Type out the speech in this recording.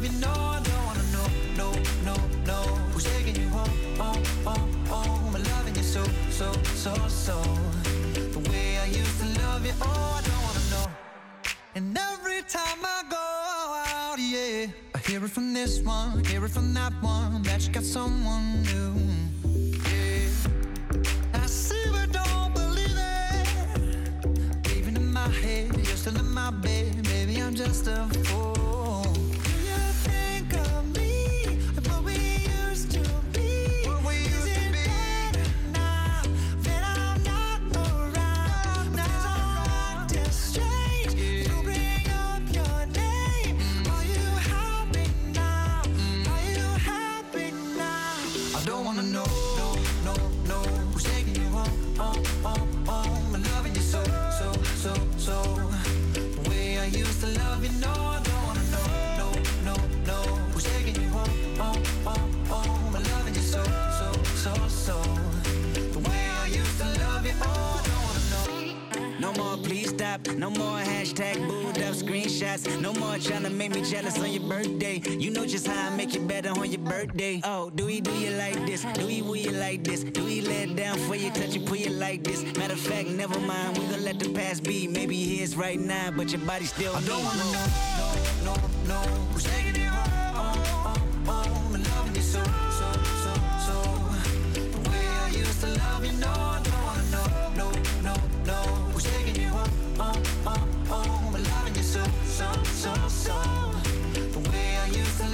love you, no, I don't wanna know, no, no, no. Who's taking you home, home, home, home? I'm loving you so, so, so, so. The way I used to love you, oh, I don't wanna know. And every time I go out, yeah, I hear it from this one, hear it from that one, that you got someone new. Yeah, I see but don't believe it. Even in my head, you're still in my bed. Maybe I'm just a fool. Do you think of me, what we used to be? What we used to be. Better now that I'm not around? Now I'm acting strange. You bring up your name. Are you happy now? Are you happy now? I don't wanna know, no, no, no. Who's taking you home, home, home, home? I'm loving you so, so, so, so. The way I used to love you, no, I don't wanna know, no, no, no. Who's taking you home, home, home, home? I'm loving you so, so, so, so. The way I used to love you, oh, I don't wanna know. No more please stop, no more hashtag booed up screenshots. No more trying to make me jealous on your birthday. You know just how I make it better on your birthday. Oh, do you like this? Do you will you like this? Do you let it down for you, touch you, pull you like this? Matter of fact, never mind, we gon' let the past be. Maybe he is right now, but your body still I me. don't wanna know, no, no, no. Who's taking